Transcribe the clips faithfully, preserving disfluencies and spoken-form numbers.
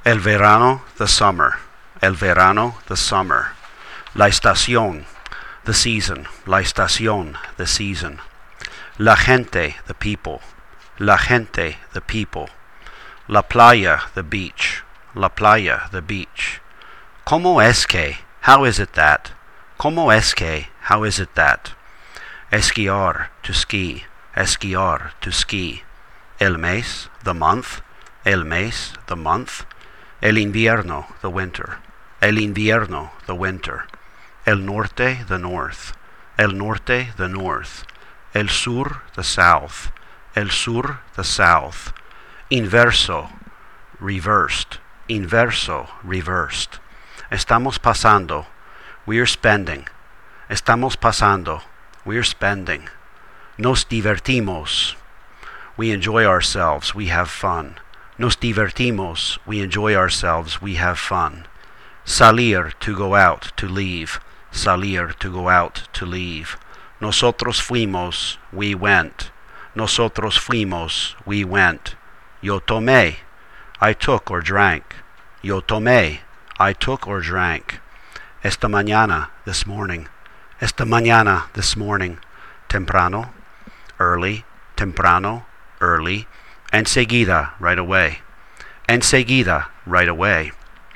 El verano, the summer. El verano, the summer. La estación, the season. La estación, the season. La gente, the people. La gente, the people. La playa, the beach. La playa, the beach. Como es que? How is it that? Como es que? How is it that? Esquiar, to ski. Esquiar, to ski. El mes, the month. El mes, the month. El invierno, the winter. El invierno, the winter. El norte, the north. El norte, the north. El sur, the south. El sur, the south. Inverso, reversed. Inverso, reversed. Estamos pasando. We are spending. Estamos pasando. We are spending. Nos divertimos. We enjoy ourselves. We have fun. Nos divertimos. We enjoy ourselves. We have fun. Salir, to go out, to leave. Salir, to go out, to leave. Nosotros fuimos. We went. Nosotros fuimos. We went. Yo tomé. I took or drank. Yo tomé. I took or drank. Esta mañana, this morning. Esta mañana, this morning. Temprano, early. Temprano, early. Enseguida, right away. Enseguida, right away.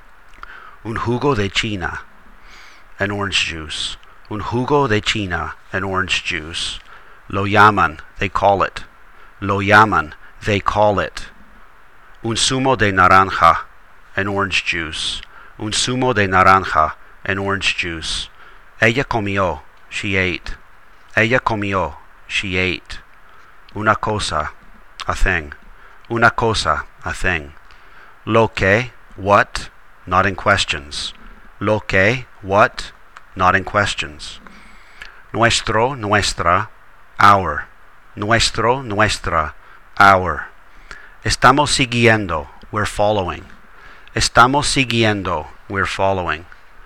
Un jugo de China, an orange juice. Un jugo de China, an orange juice. Lo llaman, they call it. Lo llaman, they call it. Un zumo de naranja, an orange juice. Un zumo de naranja, an orange juice. Ella comió, she ate. Ella comió, she ate. Una cosa, a thing. Una cosa, a thing. Lo que, what, not in questions. Lo que, what, not in questions. Nuestro, nuestra, our. Nuestro, nuestra, our. Estamos siguiendo, we're following. Estamos siguiendo, we're following.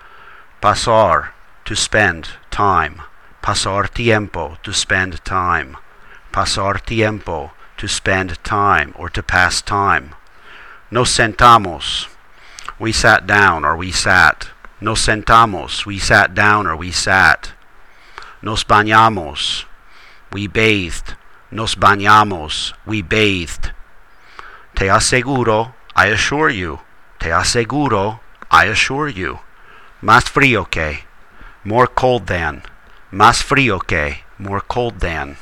Pasar, to spend, time. Pasar tiempo, to spend time. Pasar tiempo, to spend time or to pass time. Nos sentamos, we sat down or we sat. Nos sentamos, we sat down or we sat. Nos bañamos, we bathed. Nos bañamos, we bathed. Te aseguro, I assure you. Te aseguro, I assure you. Más frío que, more cold than. Más frío que, more cold than.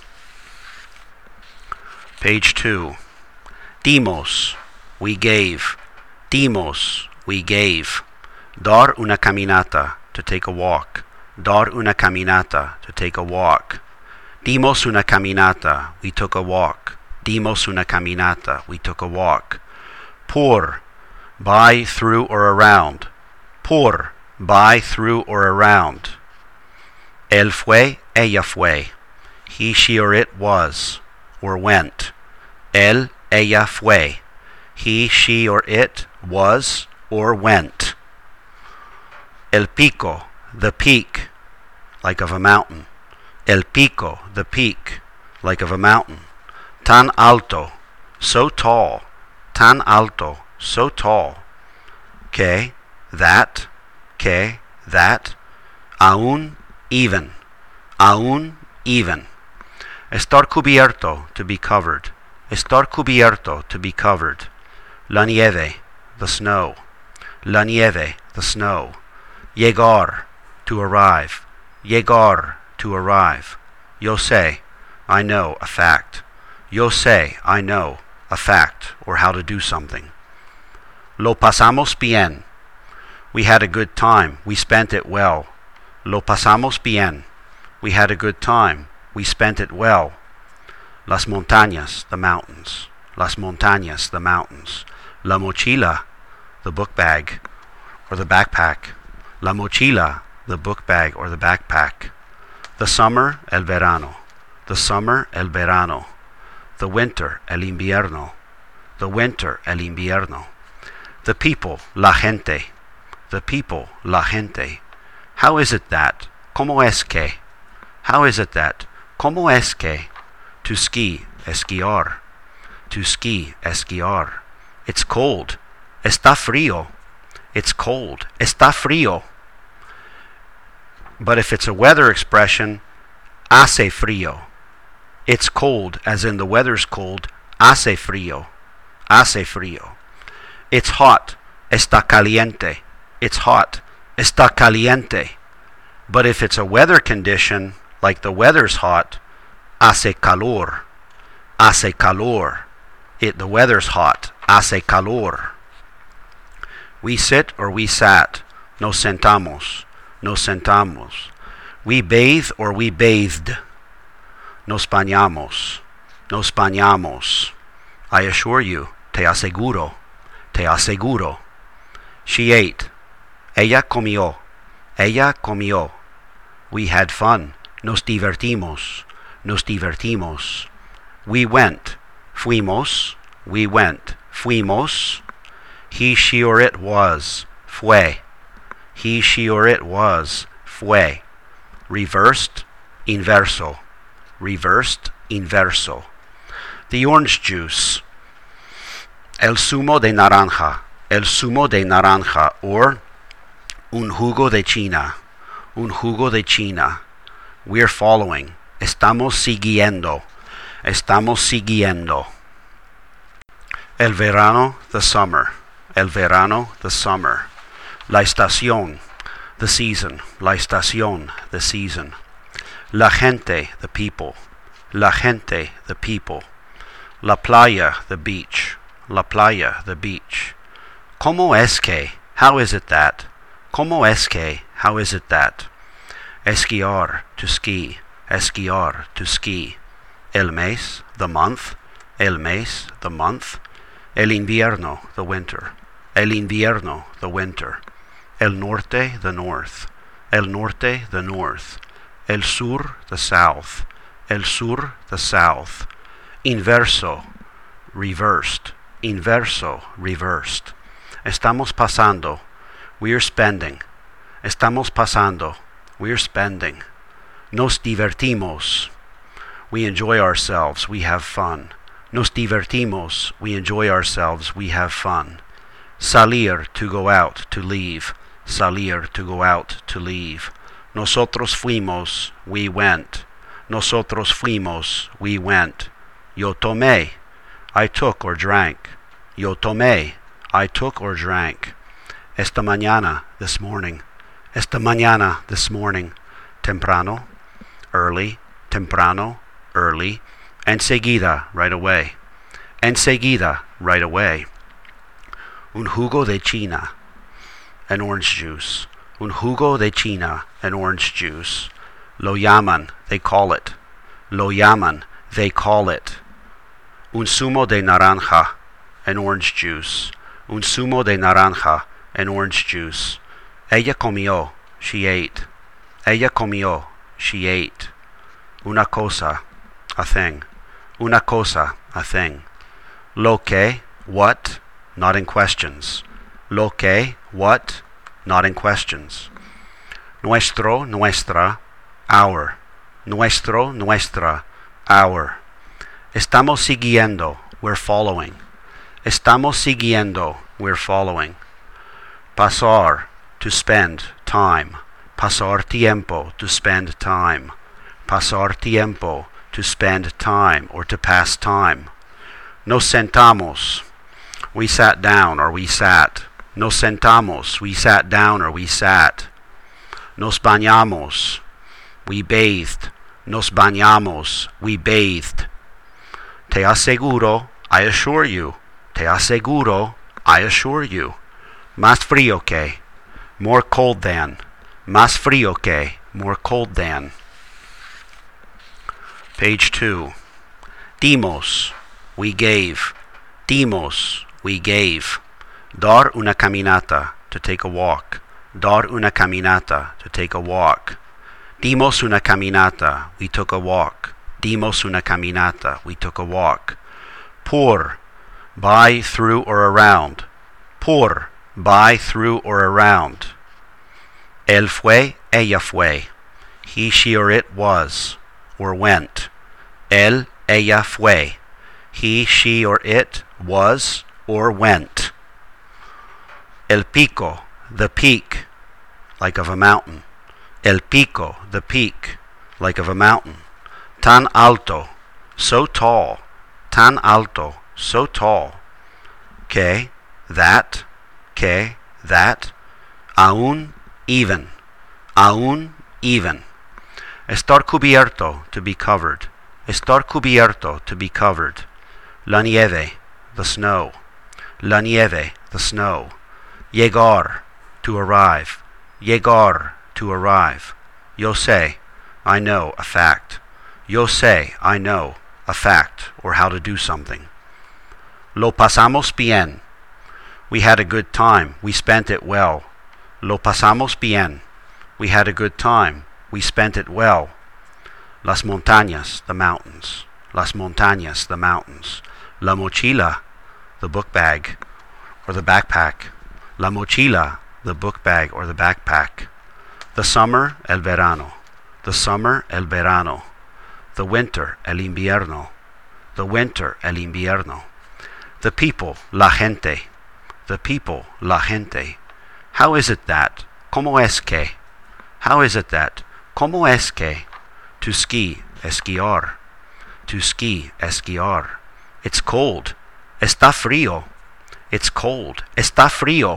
Page two. Dimos, we gave. Dimos, we gave. Dar una caminata, to take a walk. Dar una caminata, to take a walk. Dimos una caminata, we took a walk. Dimos una caminata, we took a walk. Por, by, through, or around. Por, by, through, or around. Él fue, ella fue. He, she, or it was, or went. Él, ella fue. He, she, or it was, or went. El pico, the peak, like of a mountain. El pico, the peak, like of a mountain. Tan alto, so tall. Tan alto, so tall. Que, that. Que, that. Aún, even. Aún, even. Estar cubierto, to be covered. Estar cubierto, to be covered. La nieve, the snow. La nieve, the snow. Llegar, to arrive. Llegar, to arrive. Yo sé, I know, a fact. Yo sé, I know, a fact, or how to do something. Lo pasamos bien. We had a good time. We spent it well. Lo pasamos bien. We had a good time. We spent it well. Las montañas, the mountains. Las montañas, the mountains. La mochila, the book bag, or the backpack. La mochila, the book bag, or the backpack. The summer, el verano. The summer, el verano. The winter, el invierno. The winter, el invierno. The people, la gente. The people, la gente. How is it that? Como es que? How is it that? Como es que? To ski, esquiar. To ski, esquiar. It's cold. Está frío. It's cold. Está frío. But if it's a weather expression, hace frío. It's cold, as in the weather's cold. Hace frío. Hace frío. It's hot. Está caliente. It's hot. Está caliente. But if it's a weather condition, like the weather's hot, hace calor. Hace calor. It, the weather's hot. Hace calor. We sit or we sat. Nos sentamos. Nos sentamos. We bathe or we bathed. Nos bañamos. Nos bañamos. I assure you, te aseguro. Te aseguro. She ate. Ella comió. Ella comió. We had fun. Nos divertimos. Nos divertimos. We went. Fuimos. We went. Fuimos. He, she, or it was. Fue. He, she, or it was. Fue. Reversed. Inverso. Reversed. Inverso. The orange juice. El zumo de naranja. El zumo de naranja. Or un jugo de China. Un jugo de China. We're following. Estamos siguiendo. Estamos siguiendo. El verano, the summer. El verano, the summer. La estación, the season. La estación, the season. La gente, the people. La gente, the people. La playa, the beach. La playa, the beach. ¿Cómo es que? How is it that? ¿Cómo es que? How is it that? Esquiar, to ski. Esquiar, to ski. El mes, the month. El mes, the month. El invierno, the winter. El invierno, the winter. El norte, the north. El norte, the north. El sur, the south. El sur, the south. Inverso, reversed. Inverso, reversed. Estamos pasando. We are spending. Estamos pasando. We are spending. Nos divertimos. We enjoy ourselves. We have fun. Nos divertimos. We enjoy ourselves. We have fun. Salir, to go out, to leave. Salir, to go out, to leave. Nosotros fuimos. We went. Nosotros fuimos. We went. Yo tomé. I took or drank. Yo tomé. I took or drank. Esta mañana, this morning. Esta mañana, this morning. Temprano, early. Temprano, early. Enseguida, right away. Enseguida, right away. Un jugo de China, an orange juice. Un jugo de China, an orange juice. Lo llaman, they call it. Lo llaman, they call it. Un zumo de naranja, an orange juice. Un zumo de naranja, an orange juice. Ella comió, she ate. Ella comió, she ate. Una cosa, a thing. Una cosa, a thing. Lo que, what, not in questions. Lo que, what, not in questions. Nuestro, nuestra, our. Nuestro, nuestra, our. Estamos siguiendo, we're following. Estamos siguiendo, we're following. Pasar, to spend, time. Pasar tiempo, to spend time. Pasar tiempo, to spend time or to pass time. Nos sentamos, we sat down or we sat. Nos sentamos, we sat down or we sat. Nos bañamos, we bathed. Nos bañamos, we bathed. Te aseguro, I assure you. Te aseguro, I assure you. Más frío que, more cold than. Más frío que, more cold than. Page two. Dimos, we gave. Dimos, we gave. Dar una caminata, to take a walk. Dar una caminata, to take a walk. Dimos una caminata, we took a walk. Dimos una caminata, we took a walk. Por, by, through, or around. Por, by, through, or around. Él fue, ella fue. He, she, or it was, or went. Él, ella fue. He, she, or it was, or went. El pico, the peak, like of a mountain. El pico, the peak, like of a mountain. Tan alto, so tall. Tan alto, so tall. Que, that. Que, that. Aún, even. Aún, even. Estar cubierto, to be covered. Estar cubierto, to be covered. La nieve, the snow. La nieve, the snow. Llegar, to arrive. Llegar, to arrive. Yo sé, I know, a fact. Yo sé, I know, a fact, or how to do something. Lo pasamos bien. We had a good time. We spent it well. Lo pasamos bien. We had a good time. We spent it well. Las montañas, the mountains. Las montañas, the mountains. La mochila, the book bag, or the backpack. La mochila, the book bag or the backpack. The summer, el verano. The summer, el verano. The winter, el invierno. The winter, el invierno. The people, la gente. The people, la gente. How is it that? ¿Cómo es que? How is it that? ¿Cómo es que? To ski, esquiar. To ski, esquiar. It's cold. Está frío. It's cold. Está frío.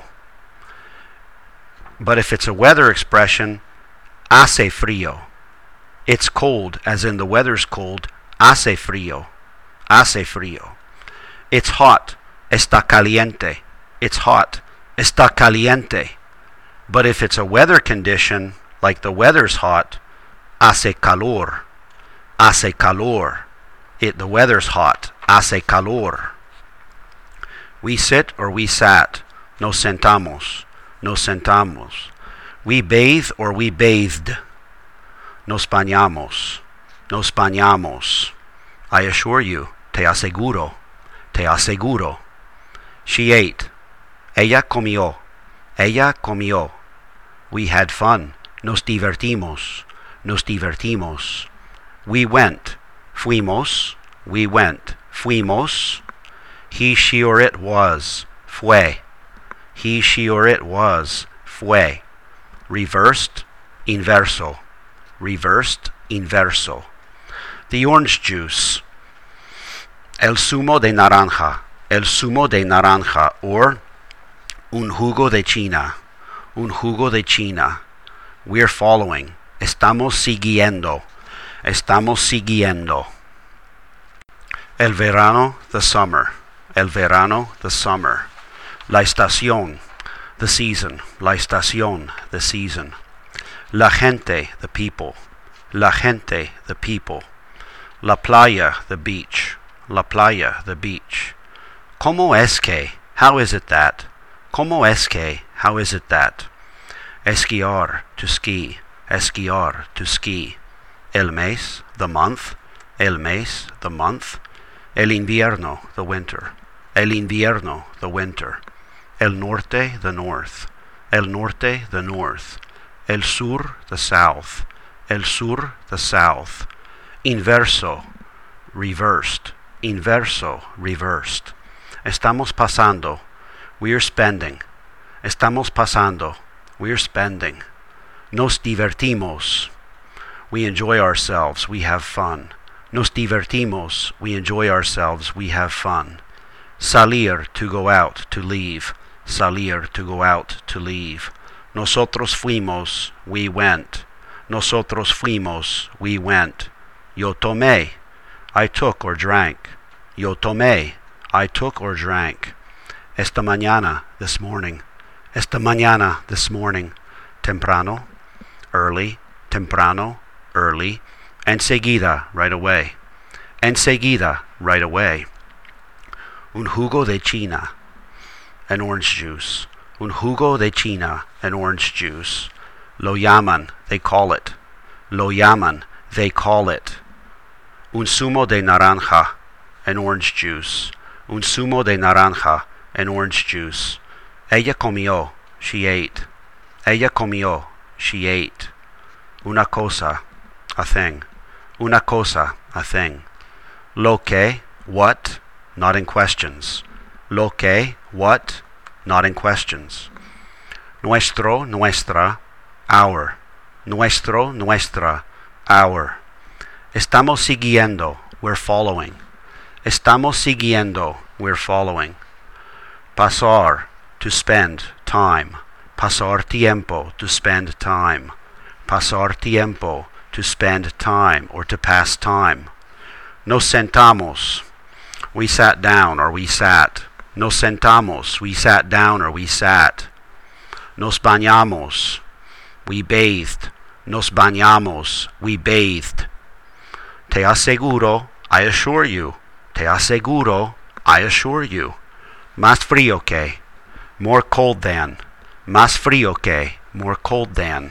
But if it's a weather expression, hace frío. It's cold, as in the weather's cold. Hace frío. Hace frío. It's hot. Está caliente. It's hot. Está caliente. But if it's a weather condition, like the weather's hot, hace calor. Hace calor. It, the weather's hot. Hace calor. We sit or we sat. Nos sentamos. Nos sentamos. We bathe or we bathed. Nos bañamos. Nos bañamos. I assure you. Te aseguro. Te aseguro. She ate. Ella comió. Ella comió. We had fun. Nos divertimos. Nos divertimos. We went. Fuimos. We went. Fuimos. He, she, or it was. Fue. He, she, or it was. Fue. Reversed. Inverso. Reversed. Inverso. The orange juice. El zumo de naranja. El zumo de naranja. Or un jugo de China. Un jugo de China. We're following. Estamos siguiendo. Estamos siguiendo. El verano, the summer. El verano, the summer. La estación, the season. La estación, the season. La gente, the people. La gente, the people. La playa, the beach. La playa, the beach. ¿Cómo es que? How is it that? ¿Cómo es que? How is it that? Esquiar, to ski. Esquiar, to ski. El mes, the month. El mes, the month. El invierno, the winter. El invierno, the winter. El norte, the north. El norte, the north. El sur, the south. El sur, the south. Inverso, reversed. Inverso, reversed. Estamos pasando. We are spending. Estamos pasando. We are spending. Nos divertimos. We enjoy ourselves. We have fun. Nos divertimos. We enjoy ourselves. We have fun. Salir, to go out, to leave. Salir, to go out, to leave. Nosotros fuimos. We went. Nosotros fuimos. We went. Yo tomé. I took or drank. Yo tomé. I took or drank. Esta mañana, this morning. Esta mañana, this morning. Temprano, early. Temprano, early. Enseguida, right away. Enseguida, right away. Un jugo de China, an orange juice. Un jugo de China, an orange juice. Lo llaman, they call it. Lo llaman, they call it. Un zumo de naranja, an orange juice. Un zumo de naranja, an orange juice. Ella comió, she ate. Ella comió, she ate. Una cosa, a thing. Una cosa, a thing. Lo que, what, not in questions. Lo que, what, not in questions. nuestro, nuestra, our, nuestro, nuestra, our. Estamos siguiendo, we're following. Estamos siguiendo, we're following. Pasar, to spend, time. Pasar tiempo, to spend time. Pasar tiempo, to spend time or to pass time. Nos sentamos, we sat down or we sat. Nos sentamos, we sat down or we sat. Nos bañamos, we bathed. Nos bañamos, we bathed. Te aseguro, I assure you. Te aseguro, I assure you. Más frío que, more cold than. Más frío que, more cold than.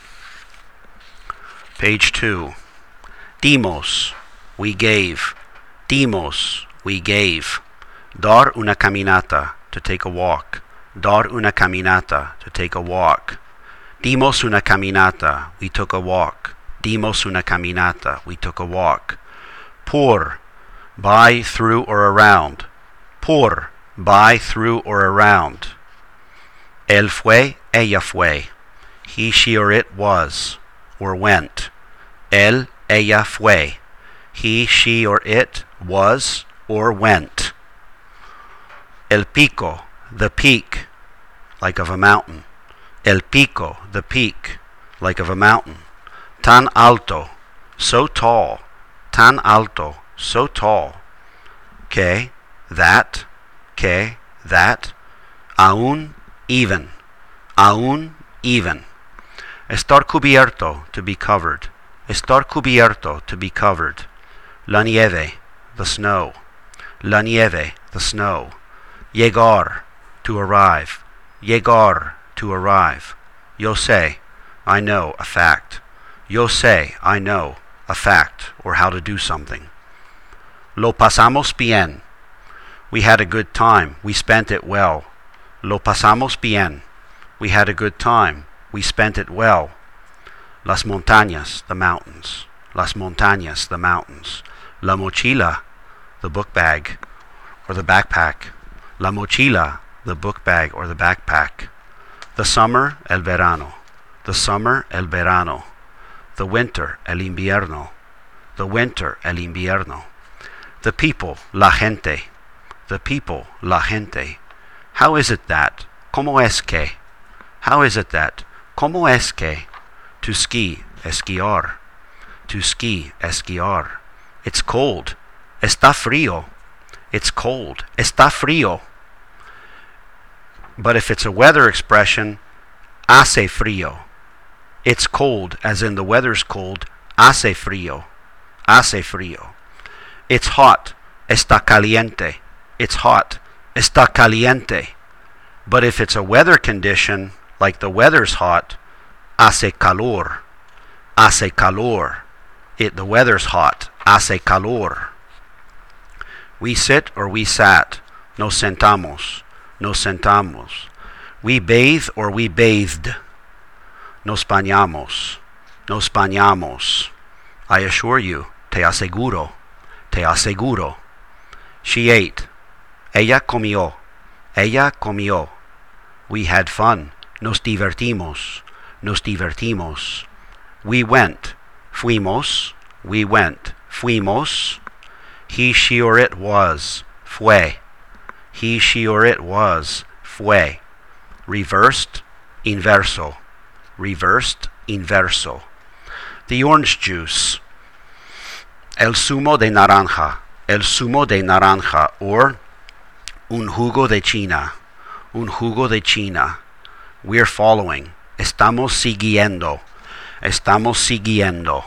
Page two. Dimos, we gave. Dimos, we gave. Dar una caminata, to take a walk. Dar una caminata, to take a walk. Dimos una caminata, we took a walk. Dimos una caminata, we took a walk. Por, by, through, or around. Por, by, through, or around. Él fue, ella fue. He, she, or it was, or went. Él, ella fue. He, she, or it was, or went. El pico, the peak, like of a mountain. El pico, the peak, like of a mountain. Tan alto, so tall. Tan alto, so tall. Que, that. Que, that. Aún, even. Aún, even. Estar cubierto, to be covered. Estar cubierto, to be covered. La nieve, the snow. La nieve, the snow. Llegar, to arrive. Llegar, to arrive. Yo sé, I know, a fact. Yo sé, I know, a fact, or how to do something. Lo pasamos bien. We had a good time. We spent it well. Lo pasamos bien. We had a good time. We spent it well. Las montañas, the mountains. Las montañas, the mountains. La mochila, the book bag, or the backpack. La mochila, the book bag, or the backpack. The summer, el verano. The summer, el verano. The winter, el invierno. The winter, el invierno. The people, la gente. The people, la gente. How is it that? ¿Cómo es que? How is it that? ¿Cómo es que? To ski, esquiar. To ski, esquiar. It's cold. Está frío. It's cold. Está frío. But if it's a weather expression, hace frío. It's cold, as in the weather's cold. Hace frío. Hace frío. It's hot. Está caliente. It's hot. Está caliente. But if it's a weather condition, like the weather's hot, hace calor. Hace calor. It, the weather's hot. Hace calor. We sit or we sat. Nos sentamos. Nos sentamos. We bathe or we bathed. Nos bañamos. Nos bañamos. I assure you. Te aseguro. Te aseguro. She ate. Ella comió. Ella comió. We had fun. Nos divertimos. Nos divertimos. We went. Fuimos. We went. Fuimos. He, she, or it was. Fue. He, she, or it was. Fue. Reversed. Inverso. Reversed. Inverso. The orange juice. El zumo de naranja. El zumo de naranja. Or un jugo de China. Un jugo de China. We're following. Estamos siguiendo. Estamos siguiendo.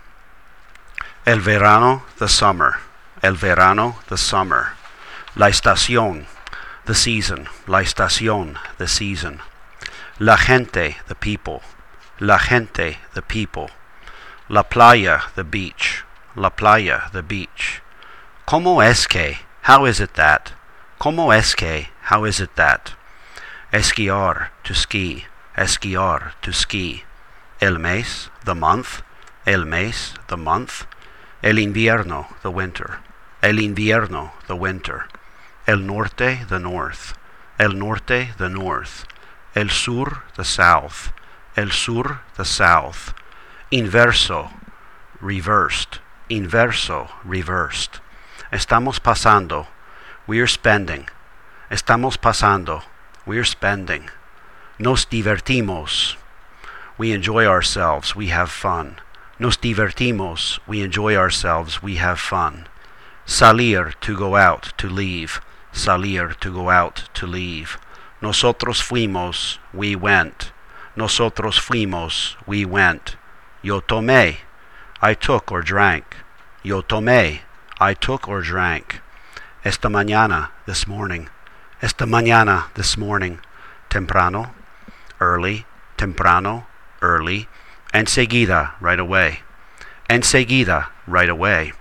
El verano, the summer. El verano, the summer. La estación, the season. La estación, the season. La gente, the people. La gente, the people. La playa, the beach. La playa, the beach. ¿Cómo es que? How is it that? ¿Cómo es que? How is it that? Esquiar, to ski. Esquiar, to ski. El mes, the month. El mes, the month. El invierno, the winter. El invierno, the winter. El norte, the north. El norte, the north. El sur, the south. El sur, the south. Inverso, reversed. Inverso, reversed. Estamos pasando. We are spending. Estamos pasando. We are spending. Nos divertimos. We enjoy ourselves. We have fun. Nos divertimos. We enjoy ourselves. We have fun. Salir, to go out, to leave. Salir, to go out, to leave. Nosotros fuimos. We went. Nosotros fuimos. We went. Yo tomé. I took or drank. Yo tomé. I took or drank. Esta mañana, this morning. Esta mañana, this morning. Temprano, early. Temprano, early. Enseguida, right away. Enseguida, right away.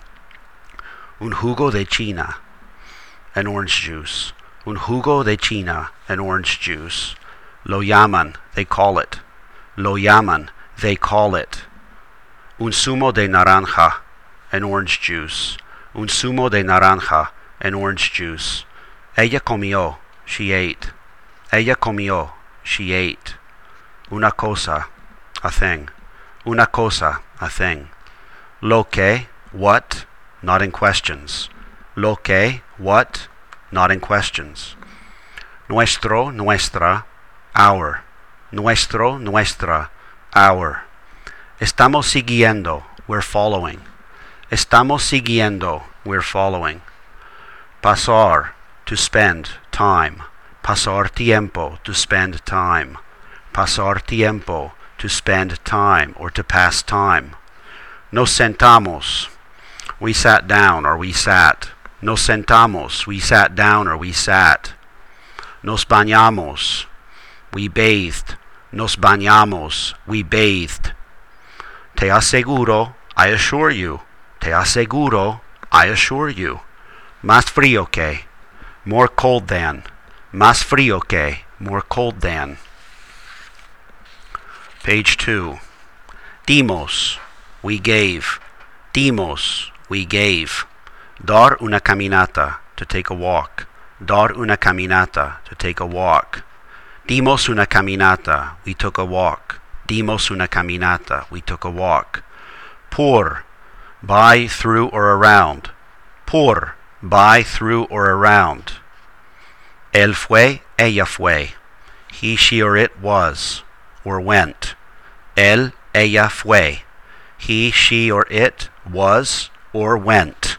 Un jugo de China, an orange juice. Un jugo de China, an orange juice. Lo llaman, they call it. Lo llaman, they call it. Un zumo de naranja, an orange juice. Un zumo de naranja, an orange juice. Ella comió, she ate. Ella comió, she ate. Una cosa, a thing. Una cosa, a thing. Lo que, what, not in questions. Lo que, what, not in questions. Nuestro, nuestra, our. Nuestro, nuestra, our. Estamos siguiendo, we're following. Estamos siguiendo, we're following. Pasar, to spend, time. Pasar tiempo, to spend time. Pasar tiempo, to spend time or to pass time. Nos sentamos, we sat down or we sat. Nos sentamos, we sat down or we sat. Nos bañamos, we bathed. Nos bañamos, we bathed. Te aseguro, I assure you. Te aseguro, I assure you. Más frío que, more cold than. Más frío que, more cold than. Page two. Dimos, we gave. Dimos, we gave. Dar una caminata, to take a walk. Dar una caminata, to take a walk. Dimos una caminata, we took a walk. Dimos una caminata, we took a walk. Por, by, through, or around. Por, by, through, or around. Él fue, ella fue. He, she, or it was, or went. Él, ella fue. He, she, or it was, or went.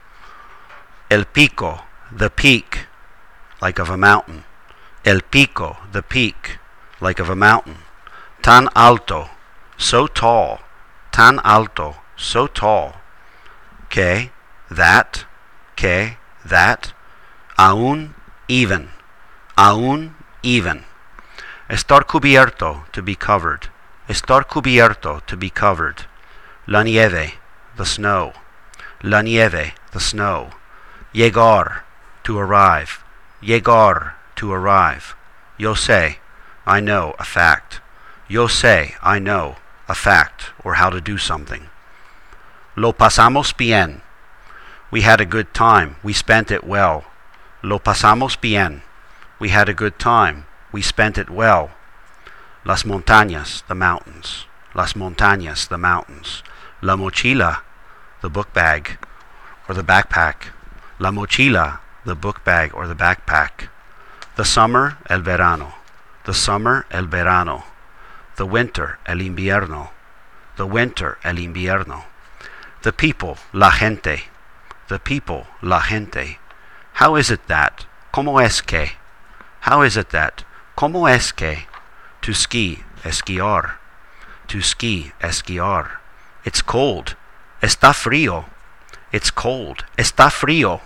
El pico, the peak, like of a mountain. El pico, the peak, like of a mountain. Tan alto, so tall. Tan alto, so tall. Que, that. Que, that. Aún, even. Aún, even. Estar cubierto, to be covered. Estar cubierto, to be covered. La nieve, the snow. La nieve, the snow. Llegar, to arrive. Llegar, to arrive. Yo sé, I know, a fact. Yo sé, I know, a fact, or how to do something. Lo pasamos bien. We had a good time. We spent it well. Lo pasamos bien. We had a good time. We spent it well. Las montañas, the mountains. Las montañas, the mountains. La mochila, the book bag, or the backpack. La mochila, the book bag, or the backpack. The summer, el verano. The summer, el verano. The winter, el invierno. The winter, el invierno. The people, la gente. The people, la gente. How is it that? ¿Cómo es que? How is it that? ¿Cómo es que? To ski, esquiar. To ski, esquiar. It's cold. Está frío. It's cold. Está frío.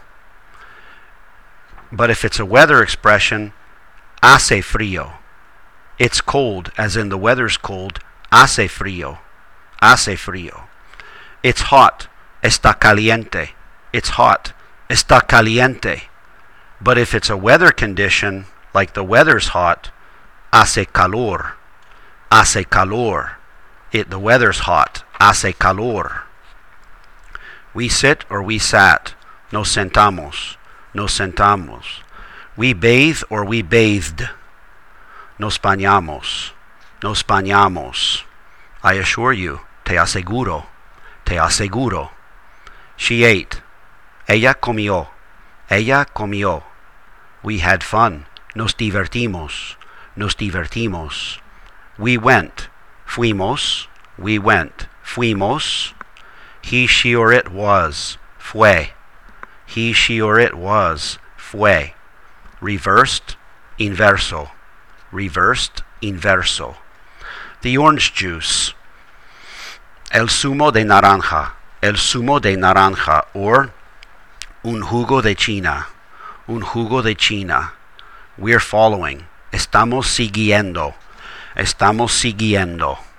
But if it's a weather expression, hace frío. It's cold, as in the weather's cold. Hace frío. Hace frío. It's hot. Está caliente. It's hot. Está caliente. But if it's a weather condition, like the weather's hot, hace calor. Hace calor. It, the weather's hot. Hace calor. We sit or we sat. Nos sentamos. Nos sentamos. We bathe or we bathed. Nos bañamos. Nos bañamos. I assure you. Te aseguro. Te aseguro. She ate. Ella comió. Ella comió. We had fun. Nos divertimos. Nos divertimos. We went. Fuimos. We went. Fuimos. He, she, or it was. Fue. He, she, or it was. Fue. Reversed. Inverso. Reversed. Inverso. The orange juice. El zumo de naranja. El zumo de naranja. Or un jugo de China. Un jugo de China. We're following. Estamos siguiendo. Estamos siguiendo.